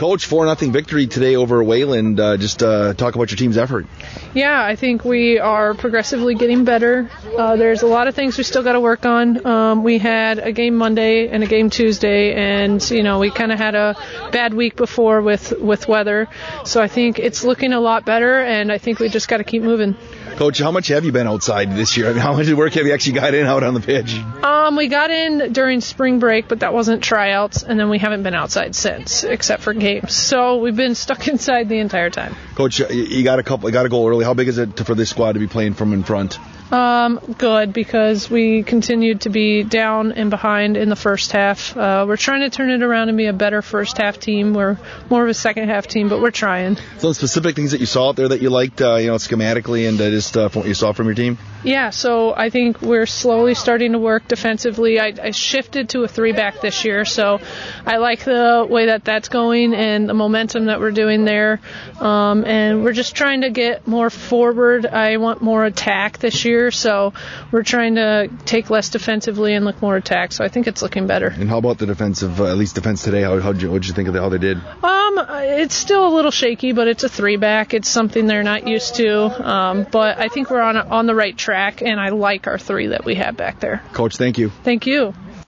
Coach, 4-0 victory today over Wayland. Just talk about your team's effort. Yeah, I think we are progressively getting better. There's a lot of things we still got to work on. We had a game Monday and a game Tuesday, and we kind of had a bad week before with weather. So I think it's looking a lot better, and I think we just got to keep moving. Coach, how much have you been outside this year? I mean, how much work have you actually got in out on the pitch? We got in during spring break, but that wasn't tryouts, and then we haven't been outside since, except for games. So we've been stuck inside the entire time. Coach, you got to go early. How big is it for this squad to be playing from in front? Good, because we continued to be down and behind in the first half. We're trying to turn it around and be a better first half team. We're more of a second half team, but we're trying. Some specific things that you saw out there that you liked, schematically and just from what you saw from your team? Yeah, so I think we're slowly starting to work defensively. I shifted to a 3-back this year, so I like the way that's going and the momentum that we're doing there. And we're just trying to get more forward. I want more attack this year, so we're trying to take less defensively and look more attack. So I think it's looking better. And how about the defensive, at least defense today? What'd you think of how they did? It's still a little shaky, but it's a 3-back. It's something they're not used to. But I think we're on the right track, and I like our 3 that we have back there. Coach, thank you. Thank you.